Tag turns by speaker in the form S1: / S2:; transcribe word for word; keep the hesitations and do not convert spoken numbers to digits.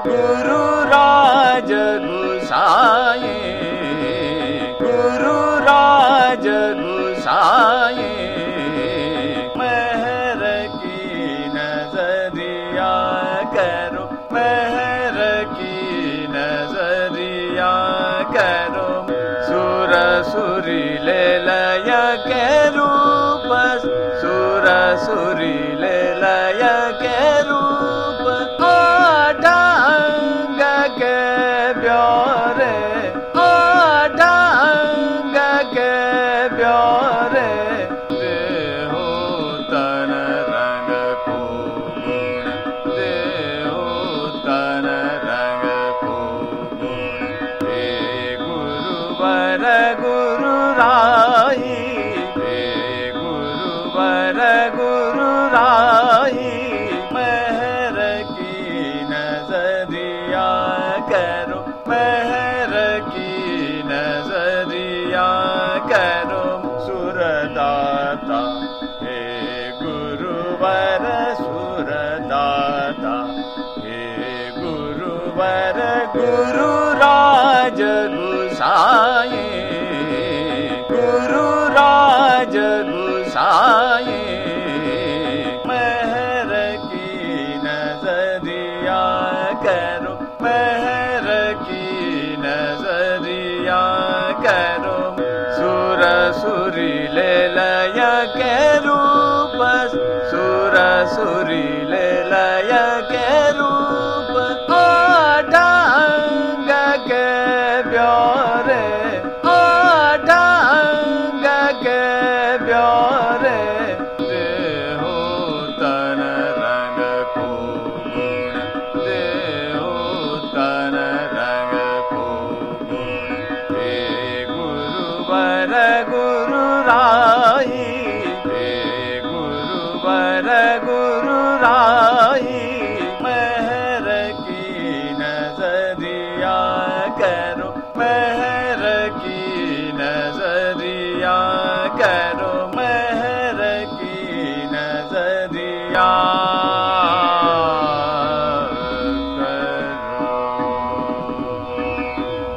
S1: गुरु राज गुसाए, गुरु राज गुसाए, मेहर की नजरिया करो, मेहर की नजरिया करो। सुर सुरी ले लय के रूप, सुर सुरी ले लय के रूप, आठ अंग के ब्योरे, आठ अंग के ब्योरे, देहो तन रंग को गुण, देहो तन रंग को गुण। हे गुरुवर गुरु राई, हे गुरुवर गुरु राई, मेहर की नजरिया करो, मेहर की नजरिया करो। सुरदाता हे गुरुवर सुरदाता, हे गुरुवर गुरु राज गुसाए, गुरु राज गुसाए, मेहर की नजरिया करो, मेहर की नजरिया करो। सुर सुरी ले लय के रूप, सुर सुरी